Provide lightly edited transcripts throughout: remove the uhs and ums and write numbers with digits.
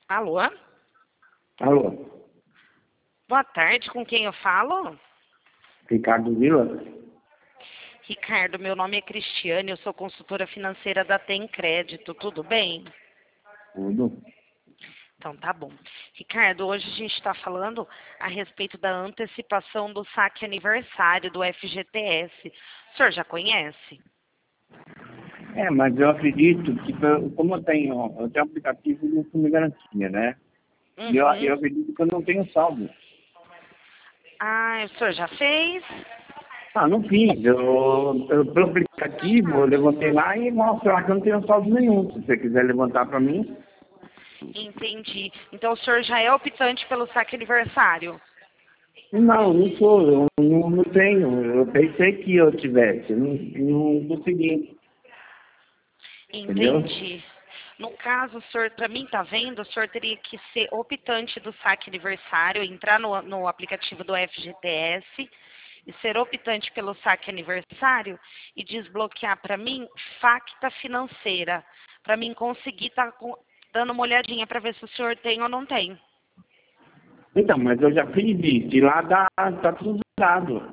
Alô? Alô, Boa tarde, com quem eu falo? Ricardo Vila? Ricardo, meu nome é Cristiane, eu sou consultora financeira da Tem Crédito, tudo bem? Tudo. Então tá bom. Ricardo, hoje a gente está falando a respeito da antecipação do saque aniversário do FGTS. O senhor já conhece? Mas eu acredito que, como eu tenho aplicativo do Fundo de Garantia, né? E eu Uhum. acredito que eu não tenho saldo. Ah, o senhor já fez? Ah, não fiz. Pelo aplicativo, eu levantei lá e mostra lá que eu não tenho saldo nenhum. Se você quiser levantar para mim. Entendi. Então o senhor já é optante pelo saque aniversário? Não, não sou. Eu não tenho. Eu pensei que eu tivesse. Eu não consegui. Entendeu? Entendi. No caso, o senhor, para mim, tá vendo? O senhor teria que ser optante do saque aniversário, entrar no aplicativo do FGTS e ser optante pelo saque aniversário e desbloquear para mim Facta Financeira, para mim conseguir estar dando uma olhadinha para ver se o senhor tem ou não tem. Então, mas eu já fiz isso. E lá tá tudo dado.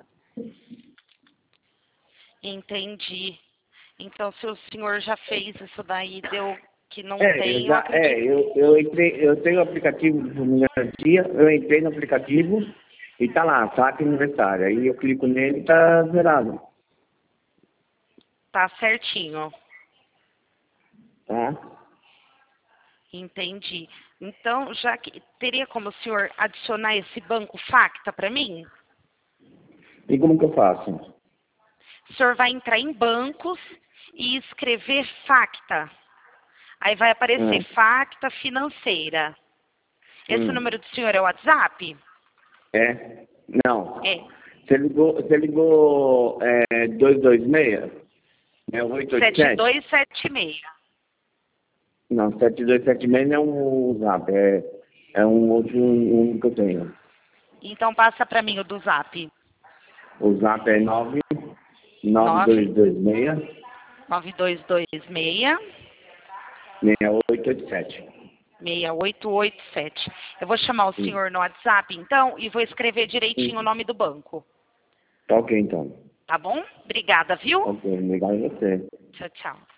Entendi. Então, se o senhor já fez isso daí, deu que não Eu tem, eu já, acredito. eu entrei, eu tenho o aplicativo do Fundo de Garantia, eu entrei no aplicativo e tá lá, saque aniversário. Aí eu clico nele e tá zerado, Tá certinho. tá? Entendi. Então, já que teria como o senhor adicionar esse banco Facta para mim? E como que eu faço? O senhor vai entrar em bancos e escrever Facta. Aí vai aparecer Hum, Facta Financeira. Esse hum. número do senhor é o WhatsApp? É? Não. É. Você ligou 226? É 887? 7276. Não, 7276 não é um zap, é um outro um que eu tenho. Então passa para mim o do Zap. O zap é 9 9226 9226 6887. 6887. Eu vou chamar o senhor no WhatsApp, então, e vou escrever direitinho o Sim. nome do banco. Tá ok, então. Tá bom? Obrigada, viu? Ok, legal você. Tchau, tchau.